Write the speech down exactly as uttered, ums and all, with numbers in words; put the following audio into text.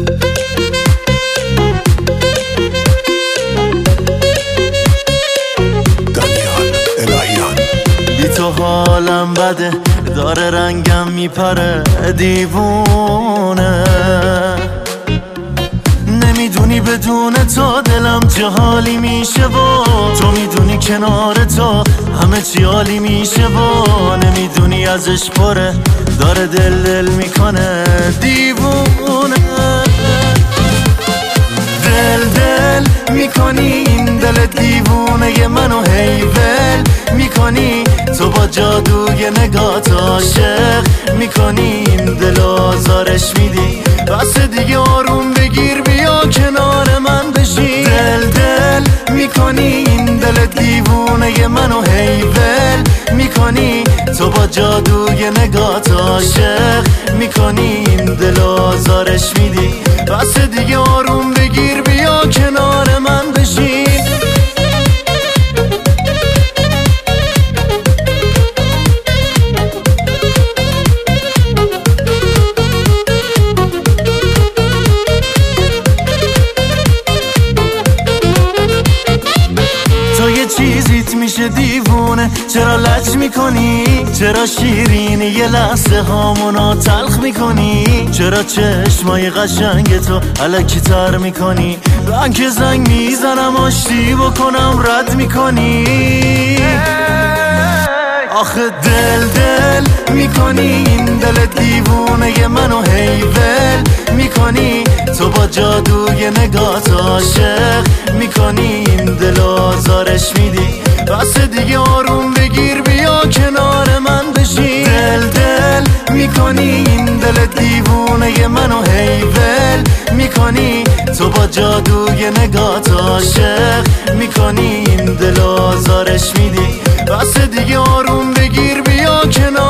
تو حالم بده، داره رنگم میپره دیوونه. نمیدونی بدون تو دلم چه حالی میشه و تو میدونی کنار تو همه چی عالی میشه و نمیدونی ازش پره داره دل دل میکنه دیوونه. دل دل میکنی این دل دیوونه منو هی ول میکنی، تو با جادوی نگات عاشق میکنی این دل آزارش میدی. بس دیگه آروم بگیر بیا کنار من بشی. دل دل میکنی این دل دیوونه منو هی ول میکنی، تو با جادوی نگات عاشق میکنی این دل آزارش میدی. بس دیگه آروم بگیر بیا کنار من بشی. تو یه چیزیت میشه دیوونه، چرا لج میکنی؟ چرا شیرینی یه لحظه هامونو تلخ میکنی؟ چرا چشمای قشنگ تو الکی تر میکنی؟ رنگ زنگ میزنم آشتی بکنم رد میکنی. آخه دل دل میکنی این دل دیوونه منو هی ول میکنی، تو با جادوی نگات عاشق میکنی این دل آزارش میدی. بس دیگه آروم بگیر بیا کنار من بشی. دل دل میکنی این دل دیوونه منو هی ول میکنی، تو با جادوی نگات عاشق میکنی این دل آزارش میدی. بس دیگه آروم بگیر بیا کنار